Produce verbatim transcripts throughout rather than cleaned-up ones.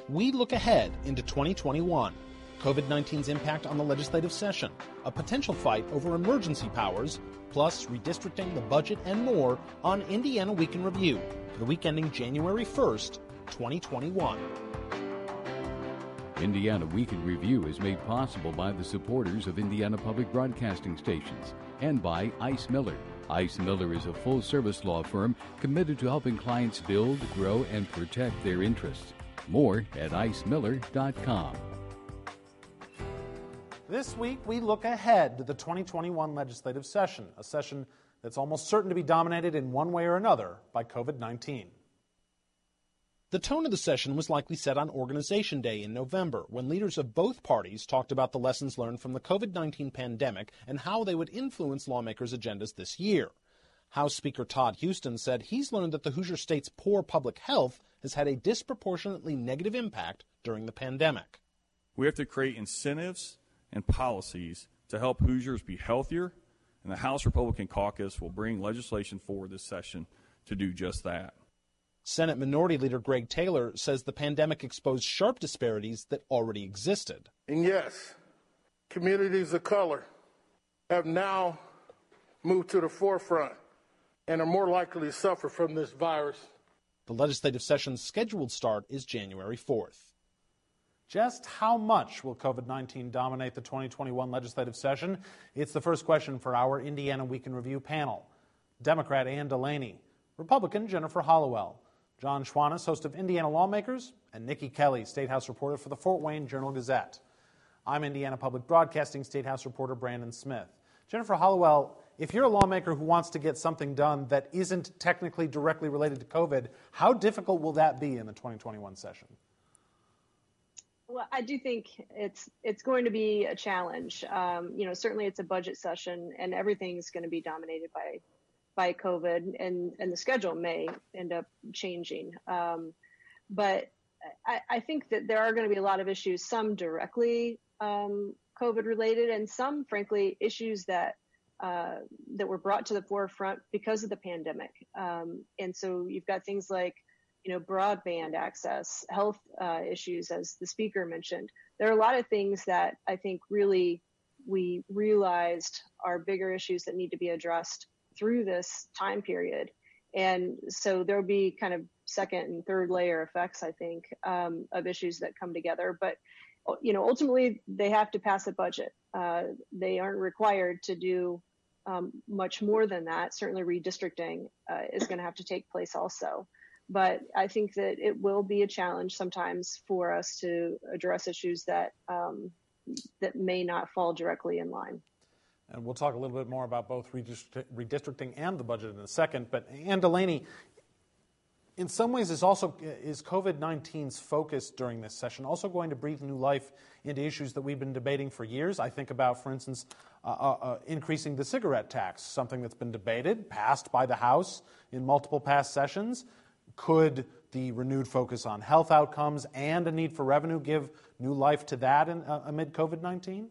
We look ahead into twenty twenty-one. COVID nineteen's impact on the legislative session, a potential fight over emergency powers, plus redistricting, the budget, and more on Indiana Week in Review for the week ending January first, twenty twenty-one. Indiana Week in Review is made possible by the supporters of Indiana Public Broadcasting Stations and by Ice Miller. Ice Miller is a full-service law firm committed to helping clients build, grow, and protect their interests. More at ice miller dot com. This week, we look ahead to the twenty twenty-one legislative session, a session that's almost certain to be dominated in one way or another by COVID nineteen. The tone of the session was likely set on Organization Day in November, when leaders of both parties talked about the lessons learned from the COVID nineteen pandemic and how they would influence lawmakers' agendas this year. House Speaker Todd Huston said he's learned that the Hoosier State's poor public health has had a disproportionately negative impact during the pandemic. We have to create incentives and policies to help Hoosiers be healthier, and the House Republican Caucus will bring legislation forward this session to do just that. Senate Minority Leader Greg Taylor says the pandemic exposed sharp disparities that already existed. And yes, communities of color have now moved to the forefront and are more likely to suffer from this virus. The legislative session's scheduled start is January fourth. Just how much will COVID nineteen dominate the twenty twenty-one legislative session? It's the first question for our Indiana Week in Review panel. Democrat Ann Delaney, Republican Jennifer Hollowell, John Schwannis, host of Indiana Lawmakers, and Nikki Kelly, State House reporter for the Fort Wayne Journal-Gazette. I'm Indiana Public Broadcasting State House reporter Brandon Smith. Jennifer Hollowell, if you're a lawmaker who wants to get something done that isn't technically directly related to COVID, how difficult will that be in the twenty twenty-one session? Well, I do think it's it's going to be a challenge. Um, you know, certainly it's a budget session, and everything's going to be dominated by by COVID, and, and the schedule may end up changing. Um, but I, I think that there are going to be a lot of issues, some directly um, COVID related, and some, frankly, issues that uh, that were brought to the forefront because of the pandemic. Um, and so you've got things like, you know, broadband access, health uh, issues, as the speaker mentioned. There are a lot of things that I think really we realized are bigger issues that need to be addressed through this time period. And so there'll be kind of second and third layer effects, I think, um, of issues that come together. But, you know, ultimately they have to pass a budget. Uh, they aren't required to do um, much more than that. Certainly redistricting uh, is going to have to take place also. But I think that it will be a challenge sometimes for us to address issues that um, that may not fall directly in line. And we'll talk a little bit more about both redistricting and the budget in a second. But Ann Delaney, in some ways, is also is COVID nineteen's focus during this session also going to breathe new life into issues that we've been debating for years? I think about, for instance, uh, uh, increasing the cigarette tax, something that's been debated, passed by the House in multiple past sessions. Could the renewed focus on health outcomes and a need for revenue give new life to that in, uh, amid COVID nineteen?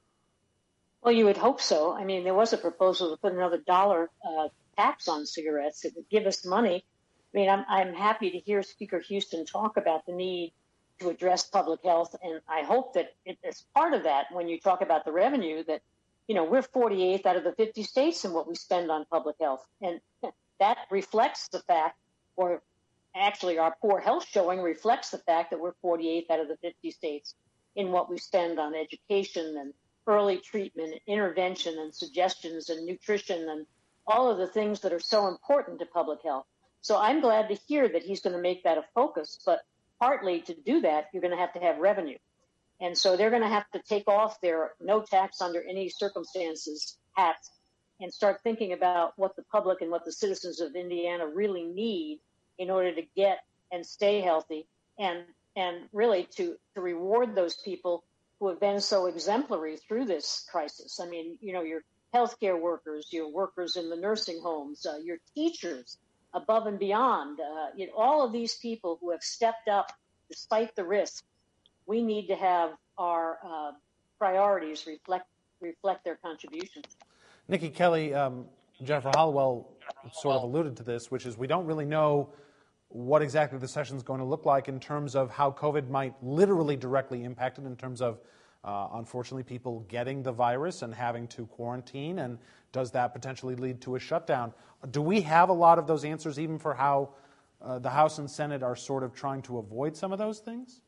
Well, you would hope so. I mean, there was a proposal to put another dollar uh, tax on cigarettes that would give us money. I mean, I'm, I'm happy to hear Speaker Huston talk about the need to address public health, and I hope that it, as part of that, when you talk about the revenue, that, you know, we're forty-eighth out of the fifty states in what we spend on public health, and that reflects the fact, or actually our poor health showing reflects the fact that we're forty-eighth out of the fifty states in what we spend on education and early treatment, intervention, and suggestions, and nutrition, and all of the things that are so important to public health. So I'm glad to hear that he's going to make that a focus, but partly to do that, you're going to have to have revenue. And so they're going to have to take off their no tax under any circumstances hats and start thinking about what the public and what the citizens of Indiana really need in order to get and stay healthy, and and really to, to reward those people who have been so exemplary through this crisis. I mean, you know, your healthcare workers, your workers in the nursing homes, uh, your teachers above and beyond, uh, you know, all of these people who have stepped up despite the risk. We need to have our uh, priorities reflect reflect their contributions. Nikki Kelly, um, Jennifer Hollowell sort of alluded to this, which is we don't really know what exactly the session is going to look like in terms of how COVID might literally directly impact it in terms of, uh, unfortunately, people getting the virus and having to quarantine, and does that potentially lead to a shutdown? Do we have a lot of those answers even for how uh, the House and Senate are sort of trying to avoid some of those things?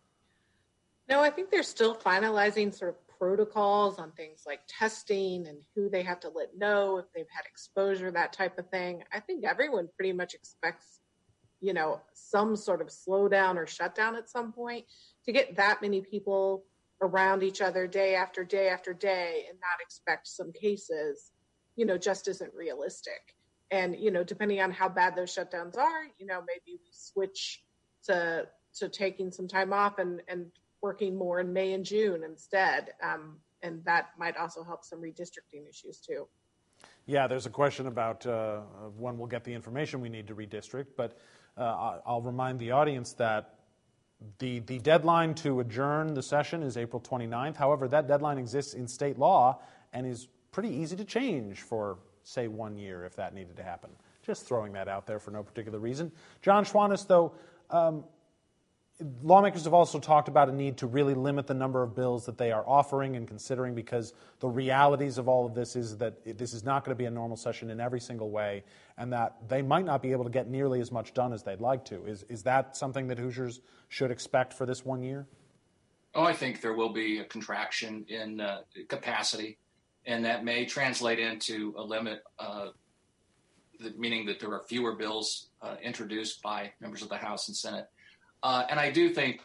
No, I think they're still finalizing sort of protocols on things like testing and who they have to let know if they've had exposure, that type of thing. I think everyone pretty much expects, you know, some sort of slowdown or shutdown at some point. To get that many people around each other day after day after day and not expect some cases, you know, just isn't realistic. And, you know, depending on how bad those shutdowns are, you know, maybe we switch to to taking some time off and, and working more in May and June instead. Um, and that might also help some redistricting issues too. Yeah, there's a question about uh, when we'll get the information we need to redistrict, but uh, I'll remind the audience that the, the deadline to adjourn the session is April twenty-ninth. However, that deadline exists in state law and is pretty easy to change for, say, one year if that needed to happen. Just throwing that out there for no particular reason. John Schwantes, though, um, lawmakers have also talked about a need to really limit the number of bills that they are offering and considering, because the realities of all of this is that this is not going to be a normal session in every single way, and that they might not be able to get nearly as much done as they'd like to. Is is that something that Hoosiers should expect for this one year? Oh, I think there will be a contraction in uh, capacity, and that may translate into a limit, uh, meaning that there are fewer bills uh, introduced by members of the House and Senate. Uh, and I do think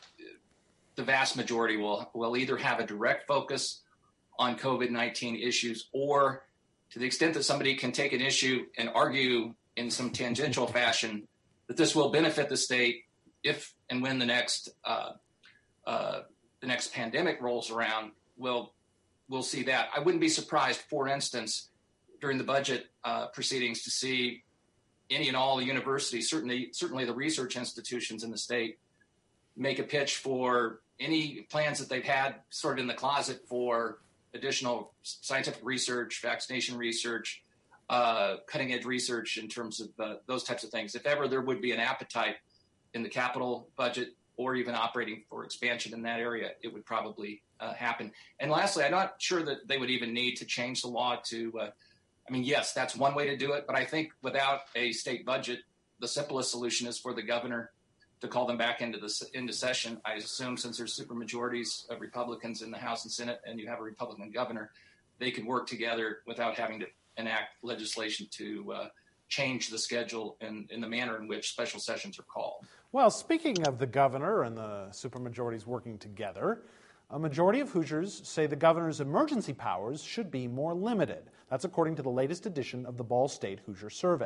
the vast majority will will either have a direct focus on COVID nineteen issues, or to the extent that somebody can take an issue and argue in some tangential fashion that this will benefit the state if and when the next uh, uh, the next pandemic rolls around, we'll, we'll see that. I wouldn't be surprised, for instance, during the budget uh, proceedings to see any and all the universities, certainly certainly the research institutions in the state, make a pitch for any plans that they've had sort of in the closet for additional scientific research, vaccination research, uh, cutting edge research in terms of uh, those types of things. If ever there would be an appetite in the capital budget or even operating for expansion in that area, it would probably uh, happen. And lastly, I'm not sure that they would even need to change the law to, uh, I mean, yes, that's one way to do it, but I think without a state budget, the simplest solution is for the governor to call them back into the into session. I assume since there's supermajorities of Republicans in the House and Senate, and you have a Republican governor, they can work together without having to enact legislation to uh, change the schedule and in the manner in which special sessions are called. Well, speaking of the governor and the supermajorities working together, a majority of Hoosiers say the governor's emergency powers should be more limited. That's according to the latest edition of the Ball State Hoosier Survey.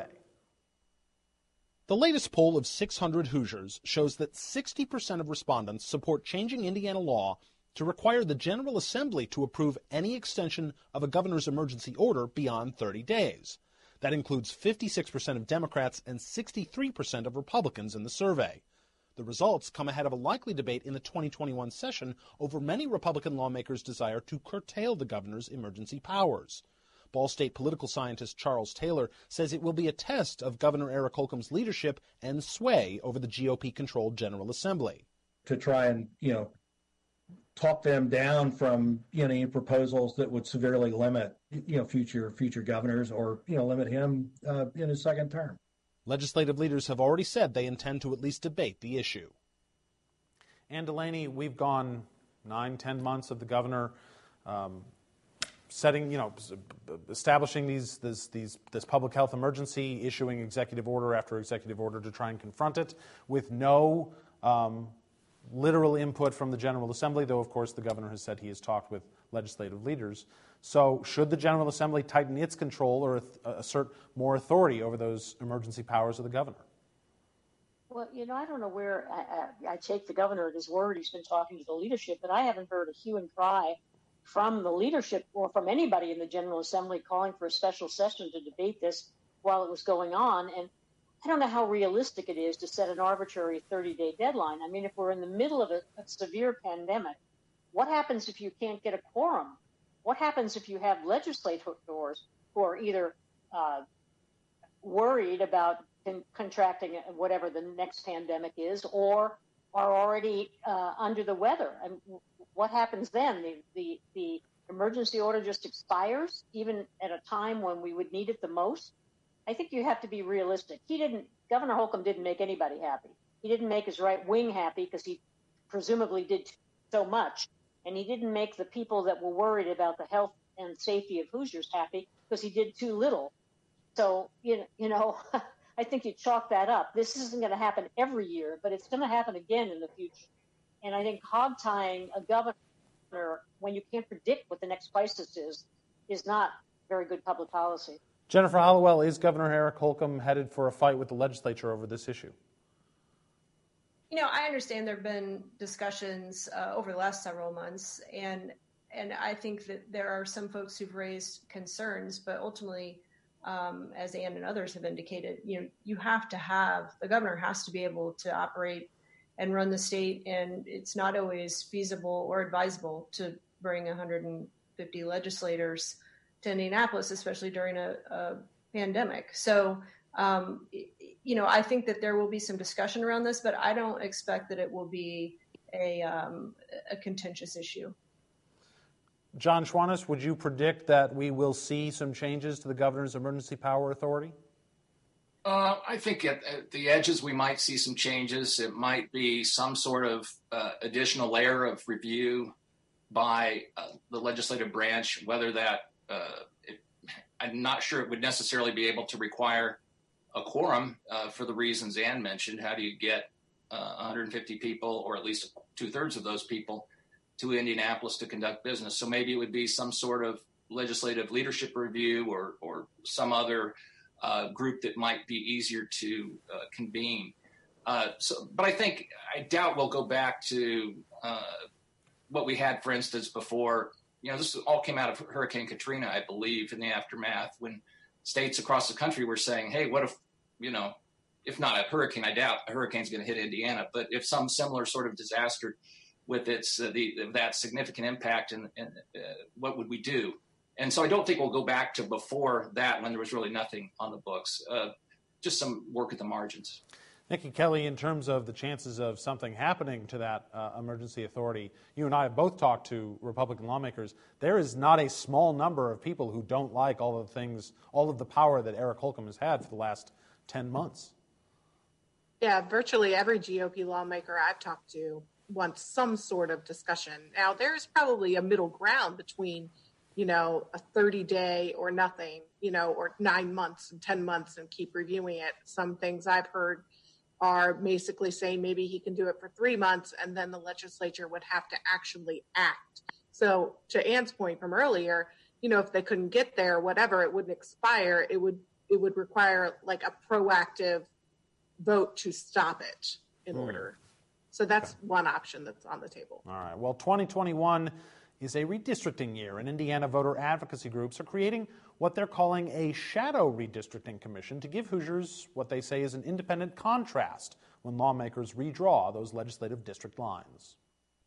The latest poll of six hundred Hoosiers shows that sixty percent of respondents support changing Indiana law to require the General Assembly to approve any extension of a governor's emergency order beyond thirty days. That includes fifty-six percent of Democrats and sixty-three percent of Republicans in the survey. The results come ahead of a likely debate in the twenty twenty-one session over many Republican lawmakers' desire to curtail the governor's emergency powers. Ball State political scientist Charles Taylor says it will be a test of Governor Eric Holcomb's leadership and sway over the G O P-controlled General Assembly. To try and, you know, talk them down from, you know, any proposals that would severely limit, you know, future future governors or, you know, limit him uh, in his second term. Legislative leaders have already said they intend to at least debate the issue. And Delaney, we've gone nine, ten months of the governor um, setting, you know, establishing these, this, these, this public health emergency, issuing executive order after executive order to try and confront it with no um, literal input from the General Assembly, though, of course, the governor has said he has talked with legislative leaders. So should the General Assembly tighten its control or assert more authority over those emergency powers of the governor? Well, you know, I don't know where I, I, I take the governor at his word. He's been talking to the leadership, but I haven't heard a hue and cry from the leadership or from anybody in the General Assembly calling for a special session to debate this while it was going on. And I don't know how realistic it is to set an arbitrary thirty-day deadline. I mean, if we're in the middle of a, a severe pandemic, what happens if you can't get a quorum? What happens if you have legislators who are either uh, worried about con- contracting whatever the next pandemic is, or are already uh, under the weather. I mean, what happens then? The, the the emergency order just expires, even at a time when we would need it the most. I think you have to be realistic. He didn't. Governor Holcomb didn't make anybody happy. He didn't make his right wing happy because he presumably did so much, and he didn't make the people that were worried about the health and safety of Hoosiers happy because he did too little. So you know, you know, I think you chalk that up. This isn't going to happen every year, but it's going to happen again in the future. And I think hog tying a governor when you can't predict what the next crisis is is not very good public policy. Jennifer Hallowell, is Governor Eric Holcomb headed for a fight with the legislature over this issue? You know, I understand there have been discussions uh, over the last several months, and and I think that there are some folks who've raised concerns, but ultimately, um, as Ann and others have indicated, you know, you have to have, the governor has to be able to operate and run the state, and it's not always feasible or advisable to bring one hundred fifty legislators to Indianapolis, especially during a, a pandemic. So, um, you know, I think that there will be some discussion around this, but I don't expect that it will be a, um, a contentious issue. John Schwantes, would you predict that we will see some changes to the governor's emergency power authority? Uh, I think at, at the edges we might see some changes. It might be some sort of uh, additional layer of review by uh, the legislative branch, whether that uh, it, I'm not sure it would necessarily be able to require a quorum uh, for the reasons Ann mentioned. How do you get uh, one hundred fifty people, or at least two thirds of those people, to Indianapolis to conduct business? So maybe it would be some sort of legislative leadership review, or or some other uh, group that might be easier to uh, convene. Uh, so, but I think I doubt we'll go back to uh, what we had, for instance, before. You know, this all came out of Hurricane Katrina, I believe, in the aftermath, when states across the country were saying, hey, what if, you know, if not a hurricane, I doubt a hurricane's going to hit Indiana, but if some similar sort of disaster with its uh, the, that significant impact, and, and uh, what would we do? And so I don't think we'll go back to before that, when there was really nothing on the books, uh, just some work at the margins. Nikki Kelly, in terms of the chances of something happening to that uh, emergency authority, you and I have both talked to Republican lawmakers. There is not a small number of people who don't like all of the things, all of the power that Eric Holcomb has had for the last ten months. Yeah, virtually every G O P lawmaker I've talked to wants some sort of discussion. Now, there's probably a middle ground between, you know, a thirty day or nothing, you know, or nine months and ten months and keep reviewing it. Some things I've heard are basically saying maybe he can do it for three months and then the legislature would have to actually act. So to Ann's point from earlier, you know, if they couldn't get there, whatever, it wouldn't expire. It would, it would require like a proactive vote to stop it in mm. order. So that's okay. One option that's on the table. All right. Well, twenty twenty-one is a redistricting year, and Indiana voter advocacy groups are creating what they're calling a shadow redistricting commission to give Hoosiers what they say is an independent contrast when lawmakers redraw those legislative district lines.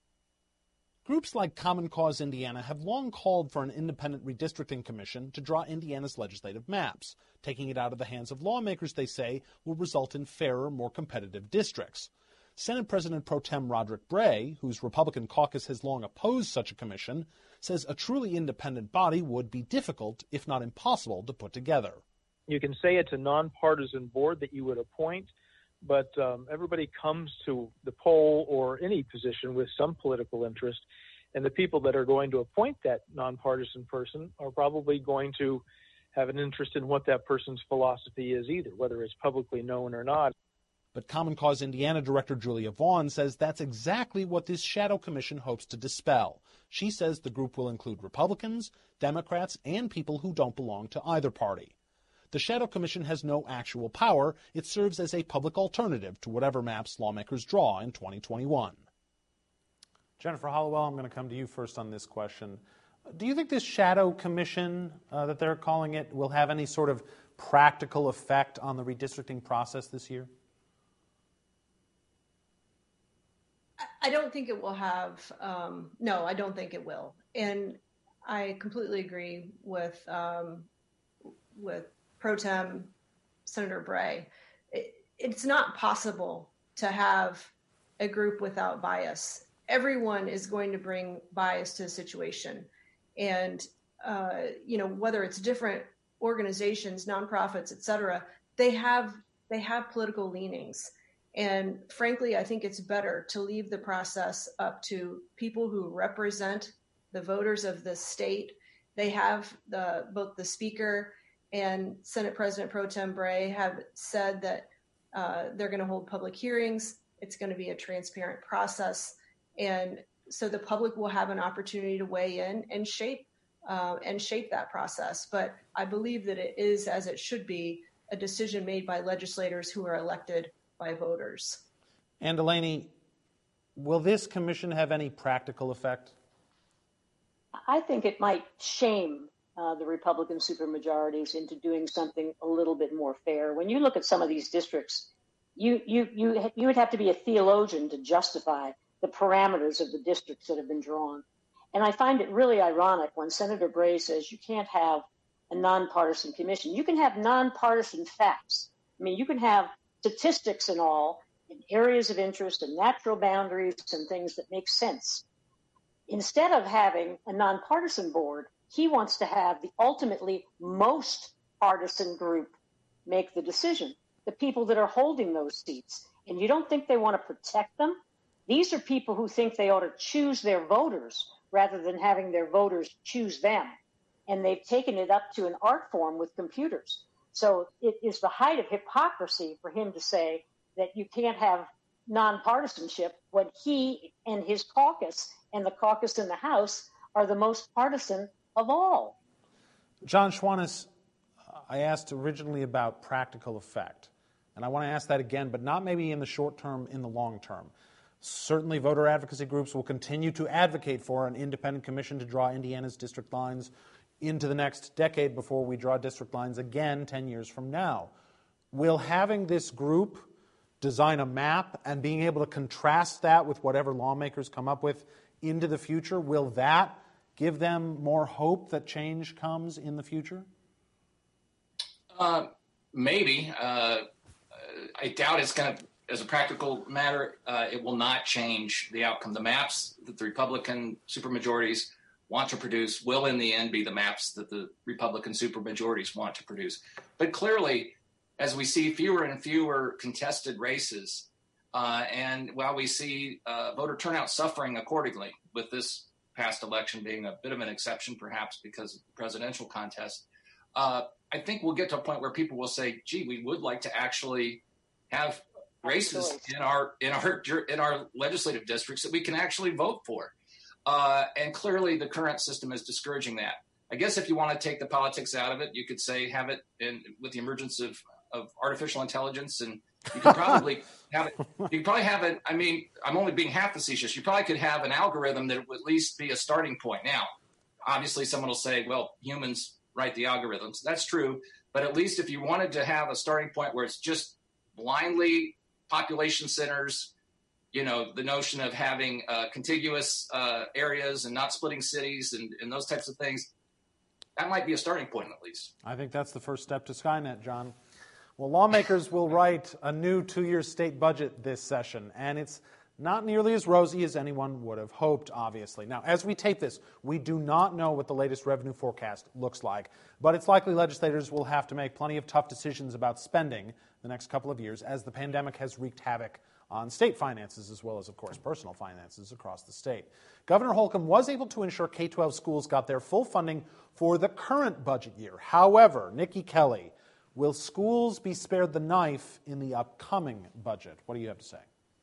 Groups like Common Cause Indiana have long called for an independent redistricting commission to draw Indiana's legislative maps. Taking it out of the hands of lawmakers, they say, will result in fairer, more competitive districts. Senate President Pro Tem Roderick Bray, whose Republican caucus has long opposed such a commission, says a truly independent body would be difficult, if not impossible, to put together. You can say it's a nonpartisan board that you would appoint, but um, everybody comes to the poll or any position with some political interest, and the people that are going to appoint that nonpartisan person are probably going to have an interest in what that person's philosophy is either, whether it's publicly known or not. But Common Cause Indiana Director Julia Vaughn says that's exactly what this shadow commission hopes to dispel. She says the group will include Republicans, Democrats, and people who don't belong to either party. The shadow commission has no actual power. It serves as a public alternative to whatever maps lawmakers draw in twenty twenty-one. Jennifer Hallowell, I'm going to come to you first on this question. Do you think this shadow commission uh, that they're calling it will have any sort of practical effect on the redistricting process this year? I don't think it will have, um, no, I don't think it will. And I completely agree with um, with Pro Tem Senator Bray it, it's not possible to have a group without bias. Everyone is going to bring bias to the situation. And, uh, you know, whether it's different organizations, nonprofits, et cetera, they have, they have political leanings. And frankly, I think it's better to leave the process up to people who represent the voters of the state. They have the, both the Speaker and Senate President Pro Tem Bray have said that uh, they're going to hold public hearings. It's going to be a transparent process. And so the public will have an opportunity to weigh in and shape uh, and shape that process. But I believe that it is, as it should be, a decision made by legislators who are elected by voters. And Delaney, will this commission have any practical effect? I think it might shame uh, the Republican supermajorities into doing something a little bit more fair. When you look at some of these districts, you you you you would have to be a theologian to justify the parameters of the districts that have been drawn. And I find it really ironic when Senator Bray says you can't have a nonpartisan commission. You can have nonpartisan facts. I mean, you can have statistics and all in areas of interest and natural boundaries and things that make sense. Instead of having a nonpartisan board, he wants to have the ultimately most partisan group make the decision, the people that are holding those seats. And you don't think they want to protect them? These are people who think they ought to choose their voters rather than having their voters choose them. And they've taken it up to an art form with computers. So it is the height of hypocrisy for him to say that you can't have nonpartisanship when he and his caucus and the caucus in the House are the most partisan of all. John Schwantes, I asked originally about practical effect, and I want to ask that again, but not maybe in the short term, in the long term. Certainly voter advocacy groups will continue to advocate for an independent commission to draw Indiana's district lines into the next decade before we draw district lines again ten years from now. Will having this group design a map and being able to contrast that with whatever lawmakers come up with into the future, will that give them more hope that change comes in the future? Uh, maybe. Uh, I doubt it's going to, as a practical matter, uh, it will not change the outcome. The maps that the Republican supermajorities want to produce will in the end be the maps that the Republican supermajorities want to produce. But clearly, as we see fewer and fewer contested races, uh, and while we see uh, voter turnout suffering accordingly, with this past election being a bit of an exception perhaps because of the presidential contest, uh, I think we'll get to a point where people will say, gee, we would like to actually have races in our in our in our legislative districts that we can actually vote for. Uh, and clearly the current system is discouraging that. I guess if you want to take the politics out of it, you could say have it in with the emergence of, of artificial intelligence, and you could probably have it. You could probably have it. I mean, I'm only being half facetious. You probably could have an algorithm that would at least be a starting point. Now, obviously someone will say, well, humans write the algorithms. That's true. But at least if you wanted to have a starting point where it's just blindly population centers, you know, the notion of having uh, contiguous uh, areas and not splitting cities and, and those types of things, that might be a starting point at least. I think that's the first step to Skynet, John. Well, lawmakers will write a new two-year state budget this session, and it's not nearly as rosy as anyone would have hoped, obviously. Now, as we tape this, we do not know what the latest revenue forecast looks like, but it's likely legislators will have to make plenty of tough decisions about spending the next couple of years as the pandemic has wreaked havoc on state finances as well as, of course, personal finances across the state. Governor Holcomb was able to ensure K twelve schools got their full funding for the current budget year. However, Nikki Kelly, will schools be spared the knife in the upcoming budget? What do you have to say?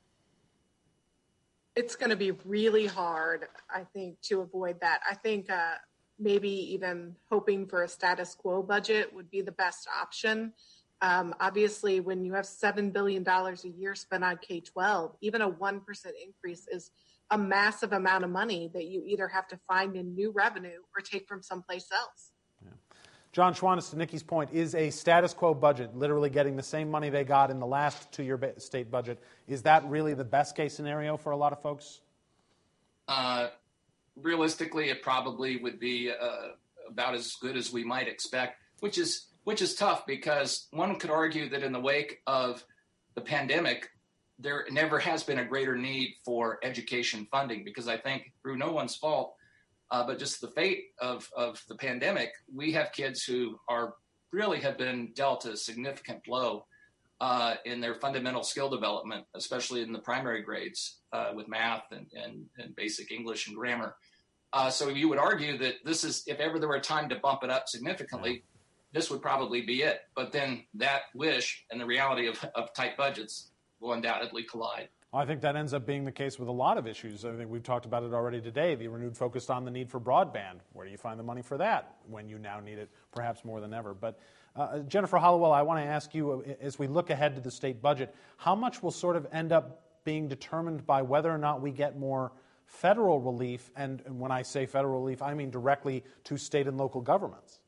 It's going to be really hard, I think, to avoid that. I think uh, maybe even hoping for a status quo budget would be the best option. Um, obviously, when you have seven billion dollars a year spent on K twelve, even a one percent increase is a massive amount of money that you either have to find in new revenue or take from someplace else. Yeah. John Schwantes, to Nikki's point, is a status quo budget, literally getting the same money they got in the last two-year ba- state budget. Is that really the best-case scenario for a lot of folks? Uh, realistically, it probably would be uh, about as good as we might expect, which is which is tough because one could argue that in the wake of the pandemic, there never has been a greater need for education funding, because I think through no one's fault, uh, but just the fate of, of the pandemic, we have kids who are really have been dealt a significant blow uh, in their fundamental skill development, especially in the primary grades uh, with math and, and, and basic English and grammar. Uh, so you would argue that this is, if ever there were a time to bump it up significantly, this would probably be it. But then that wish and the reality of, of tight budgets will undoubtedly collide. I think that ends up being the case with a lot of issues. I think we've talked about it already today. The renewed focus on the need for broadband. Where do you find the money for that when you now need it perhaps more than ever? But uh, Jennifer Hollowell, I want to ask you, as we look ahead to the state budget, how much will sort of end up being determined by whether or not we get more federal relief? And when I say federal relief, I mean directly to state and local governments.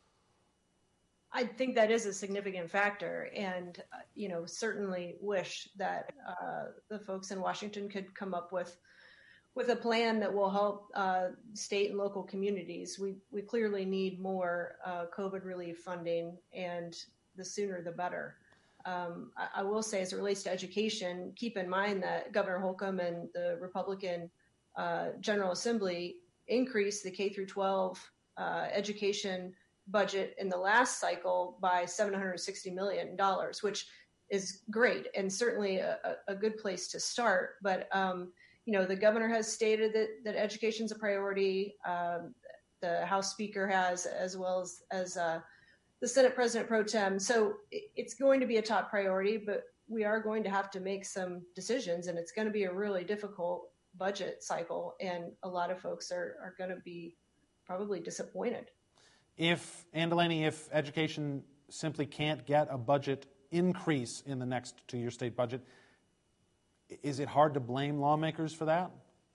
I think that is a significant factor, and uh, you know, certainly wish that uh, the folks in Washington could come up with with a plan that will help uh, state and local communities. We we clearly need more uh, COVID relief funding, and the sooner the better. Um, I, I will say, as it relates to education, keep in mind that Governor Holcomb and the Republican uh, General Assembly increased the K through twelve uh, education budget in the last cycle by seven hundred sixty million dollars, which is great and certainly a, a good place to start. But, um, you know, the governor has stated that, that education is a priority. Um, the House Speaker has, as well as, as uh, the Senate President Pro Tem. So it's going to be a top priority, but we are going to have to make some decisions, and it's going to be a really difficult budget cycle. And a lot of folks are, are going to be probably disappointed. If, Ann Delaney, if education simply can't get a budget increase in the next two-year state budget, is it hard to blame lawmakers for that?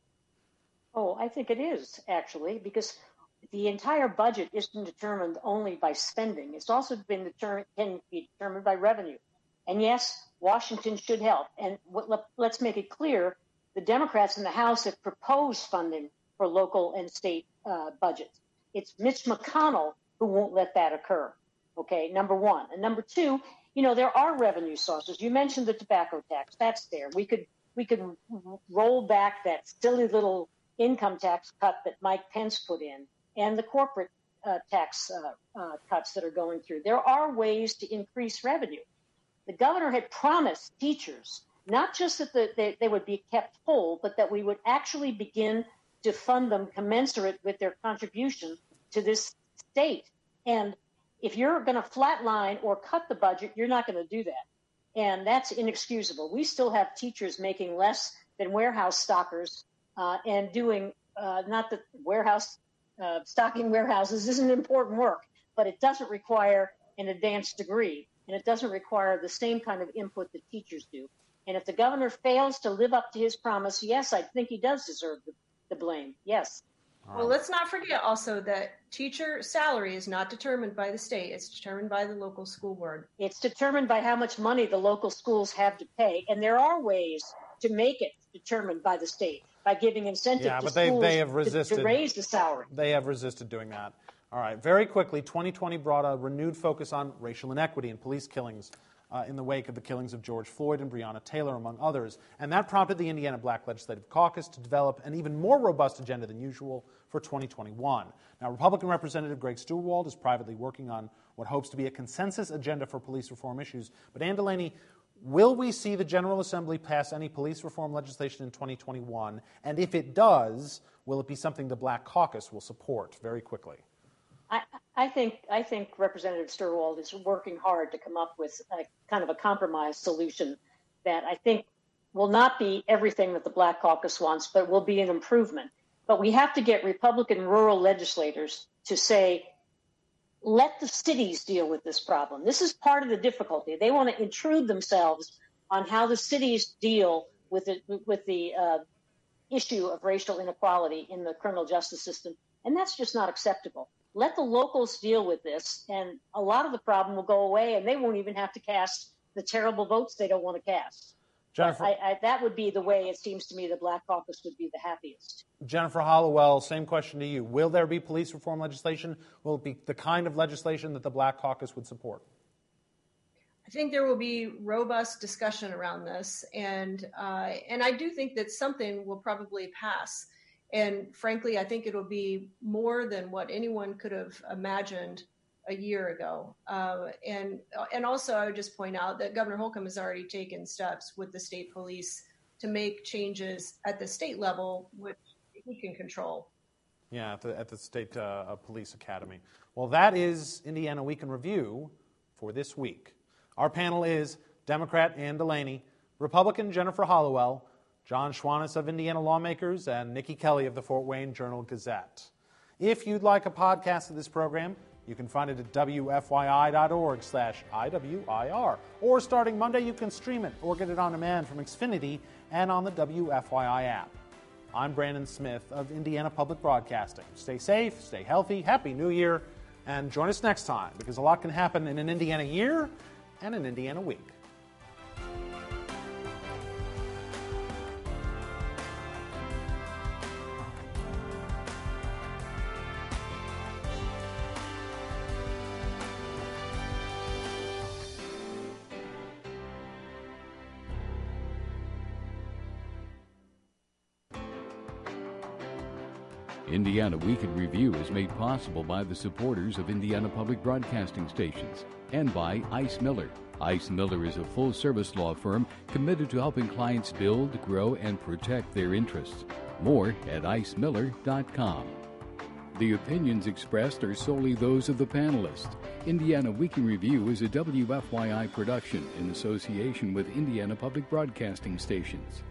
Oh, I think it is, actually, because the entire budget isn't determined only by spending. It's also been determined, can be determined by revenue. And yes, Washington should help. And what, let's make it clear, the Democrats in the House have proposed funding for local and state uh, budgets. It's Mitch McConnell who won't let that occur, okay, number one. And number two, you know, there are revenue sources. You mentioned the tobacco tax. That's there. We could we could roll back that silly little income tax cut that Mike Pence put in and the corporate uh, tax uh, uh, cuts that are going through. There are ways to increase revenue. The governor had promised teachers not just that the, they, they would be kept whole, but that we would actually begin to fund them commensurate with their contribution to this state. And if you're going to flatline or cut the budget, you're not going to do that. And that's inexcusable. We still have teachers making less than warehouse stockers uh, and doing, uh, not that warehouse, uh, stocking warehouses isn't important work, but it doesn't require an advanced degree, and it doesn't require the same kind of input that teachers do. And if the governor fails to live up to his promise, yes, I think he does deserve the the blame. Yes. Well, let's not forget also that teacher salary is not determined by the state. It's determined by the local school board. It's determined by how much money the local schools have to pay. And there are ways to make it determined by the state by giving incentive yeah, to but they, schools they have resisted, to, to raise the salary. They have resisted doing that. All right. Very quickly, twenty twenty brought a renewed focus on racial inequity and police killings Uh, in the wake of the killings of George Floyd and Breonna Taylor, among others. And that prompted the Indiana Black Legislative Caucus to develop an even more robust agenda than usual for twenty twenty-one. Now, Republican Representative Greg Stewart is privately working on what hopes to be a consensus agenda for police reform issues. But Ann Delaney, will we see the General Assembly pass any police reform legislation in twenty twenty-one? And if it does, will it be something the Black Caucus will support? Very quickly. I, I think I think Representative Sturwald is working hard to come up with a kind of a compromise solution that I think will not be everything that the Black Caucus wants, but will be an improvement. But we have to get Republican rural legislators to say, let the cities deal with this problem. This is part of the difficulty. They want to intrude themselves on how the cities deal with it, with the uh, issue of racial inequality in the criminal justice system, and that's just not acceptable. Let the locals deal with this, and a lot of the problem will go away, and they won't even have to cast the terrible votes they don't want to cast. Jennifer, I, I, that would be the way it seems to me the Black Caucus would be the happiest. Jennifer Hollowell, same question to you. Will there be police reform legislation? Will it be the kind of legislation that the Black Caucus would support? I think there will be robust discussion around this, and uh, and I do think that something will probably pass. And frankly, I think it'll be more than what anyone could have imagined a year ago. Uh, and and also, I would just point out that Governor Holcomb has already taken steps with the state police to make changes at the state level, which he can control. Yeah, at the, at the State uh, Police Academy. Well, that is Indiana Week in Review for this week. Our panel is Democrat Ann Delaney, Republican Jennifer Hollowell, John Schwanitz of Indiana Lawmakers, and Nikki Kelly of the Fort Wayne Journal-Gazette. If you'd like a podcast of this program, you can find it at W F Y I dot org slash I W I R. Or starting Monday, you can stream it or get it on demand from Xfinity and on the W F Y I app. I'm Brandon Smith of Indiana Public Broadcasting. Stay safe, stay healthy, Happy New Year, and join us next time because a lot can happen in an Indiana year and an Indiana week. Indiana Week in Review is made possible by the supporters of Indiana Public Broadcasting Stations and by Ice Miller. Ice Miller is a full-service law firm committed to helping clients build, grow, and protect their interests. More at ice miller dot com. The opinions expressed are solely those of the panelists. Indiana Week in Review is a W F Y I production in association with Indiana Public Broadcasting Stations.